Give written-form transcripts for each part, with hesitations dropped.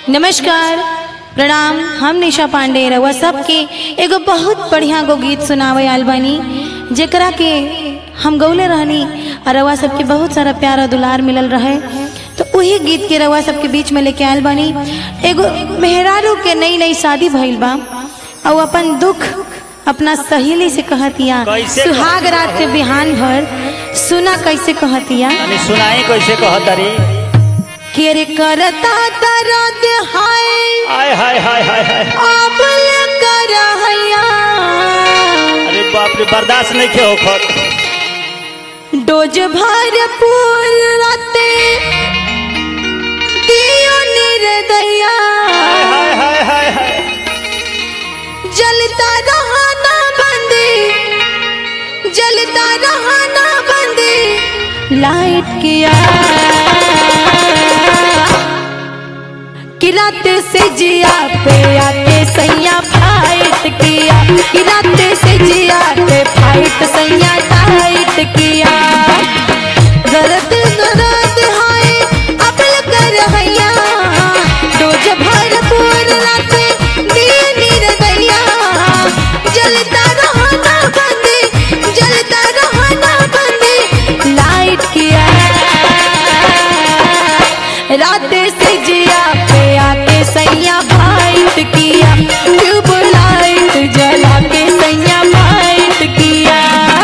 नमस्कार, प्रणाम। हम निशा पांडे रवा सबके एगो बहुत बढ़िया गो गीत सुनावे आल बानी, जेकरा के हम गौले रहनी और रवा सबके बहुत सारा प्यार और दुलार मिलल रहे। तो वही गीत के रवा सबके बीच में लेके आयल बानी। एगो मेहरारू के नई नई शादी भइल बा और अपन दुख अपना सहेली से कहतिया, सुहाग रात के बिहान भर सुना कैसे कहतिया। सुनाई कैसे कहतरी कि अरे करता दर्द हाय हाय हाय हाय हाय हाय आबल करहैया, अरे बाप रे बर्दाश्त नहीं के होखत। डोज भरपूर राते दियो निर्दया, हाय हाय हाय हाय जलता रहना बंदी, जलता रहना बंदी लाइट किया कि रात से जिया पे आके सैया फाइट किया, कि रात से जिया पे फाइट सैया टाइट किया। दर्द दर्द हाय अबल कर हैया, डोज भरपूर रात दिए निर्दया, जलता रहना बंदी, जलता रहना बंदी लाइट किया। रात से जिया पे आके सैया फाइट किया, ट्यूब लाइट जला के सैया फाइट किया।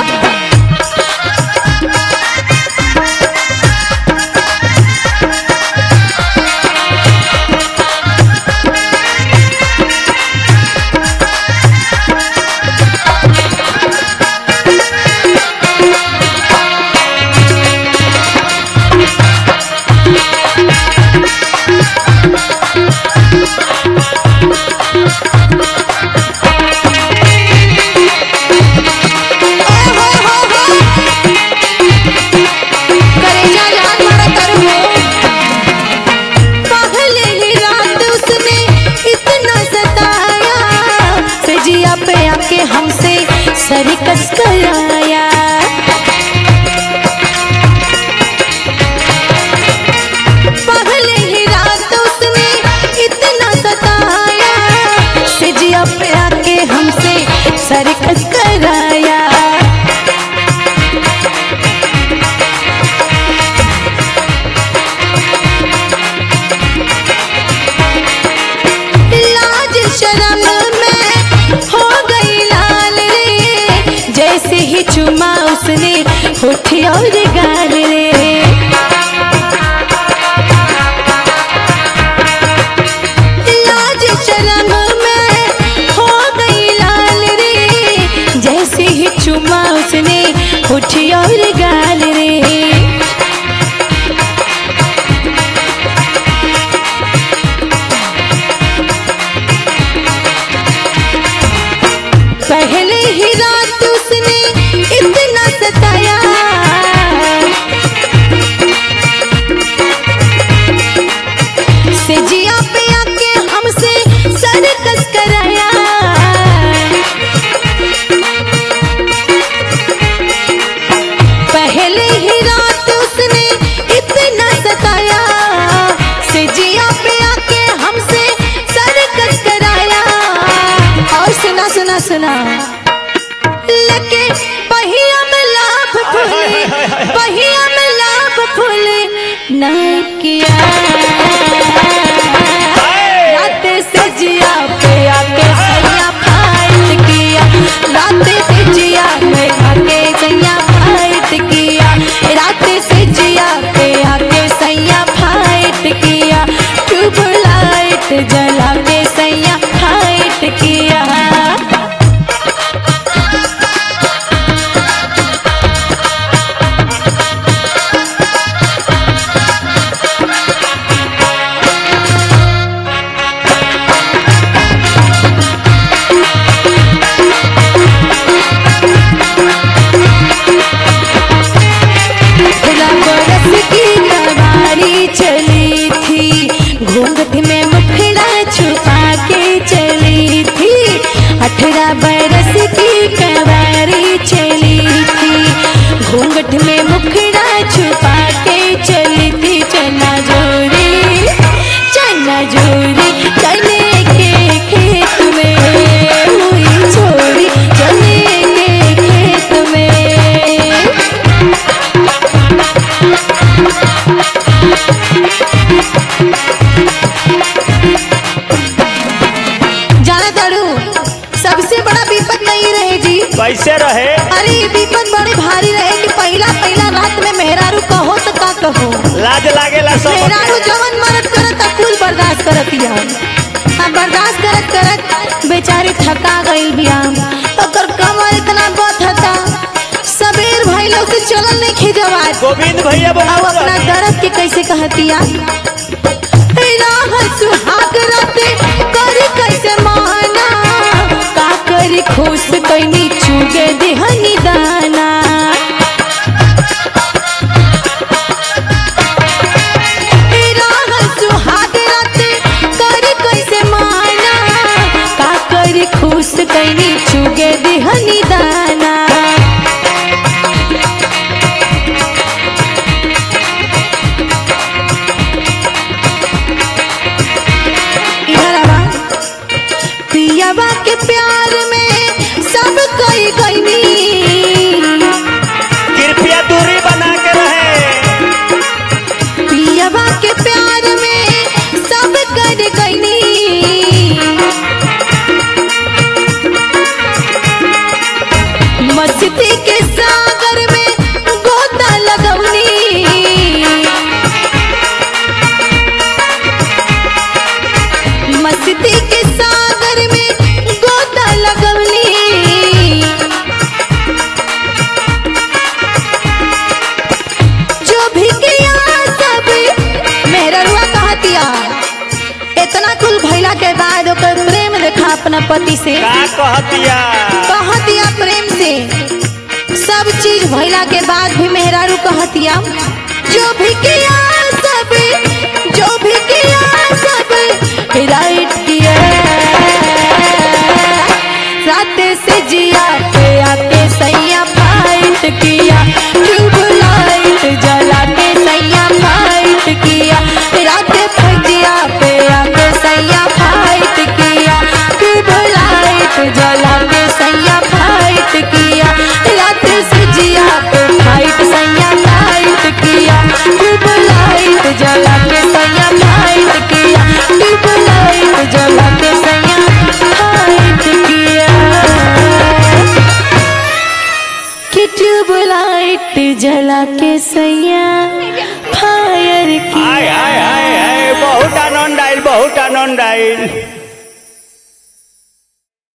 पे आके हमसे सरिकस कराया, पहले ही रात उसने इतना सताया, सिजिया पे आके हमसे सरिकस कराया। लाज शर्म जैसे ही चुमा उसने होठ और गाल रे, लाज शर्म में हो गई लाल रे, जैसे ही चुमा उसने होठ और गाल रे। पहले ही रात उसने इतना सताया, सिजिया पे आके हमसे सरकस कराया। पहले ही रात उसने इतना सताया, सिजिया पे आके हमसे सरकस कराया। और सुना सुना सुना लगे पहिया में लाभ फूले, पहिया में लाभ फूले ना किया। रात से जिया पे आके सैया फाइट किया, रात से जिया पे आके सैया फाइट किया, रात से जिया पे आके सैया फाइट किया, ट्यूब लाइट जला के सैया फाइट किया। कैसे रहे? अरे विपद बड़ी भारी रहे कि पहला पहला रात में मेहरारू कहो तो का कहो। लाज लागेला सब। मेहरारू जवन मरद करत कुल बर्दाश्त करत या। अब बर्दाश्त करत करत बेचारी थका गई बिया। ओकर कमर इतना बथता सबेर भइलो से चलन नहीं खिजवात। गोविंद भैया अब अपना दर्द के कैसे कहतिया। सुहाग राते करी कैसे माना का करी खुश कैनी चुगे देहनी दाना। सुहाग राते करी कैसे माना का करी खुश कैनी चुगे देहनी दाना। पियावा के प्यार में सब कई गईनी। कृपया दूरी बना के रहे। पियावा के प्यार में सब कर गईनी। मस्ती के सागर में गोता लगवनी। मस्ती के सागर में गोता लगवनी। जो भी किया सब मेहररुआ कहतिया। इतना कुल भइला के बाद ओकर प्रेम देखा अपना पति से का कहतिया? कहतिया प्रेम से सब चीज भइला के बाद भी मेहरारू कहतिया। जो भी किया सब जो भी किया सब राइट किया। रात से जिया के आके सैया फाइट किया। ट्यूबलाइट जला के सैया फाइट किया। रात फजिया पे आके सैया फाइट किया। ट्यूबलाइट जला के सैया फाइट किया। रात से जिया पे फाइट सैया फाइट किया। ट्यूबलाइट जला के सैया फाइट किया। ट्यूबलाइट जला के सैया फाइट किया। कि ट्यूबलाइट जला के सैया फायर किया। हाय हाय हाय हाय, बहुत आनंद आइल, बहुत आनंद आइल।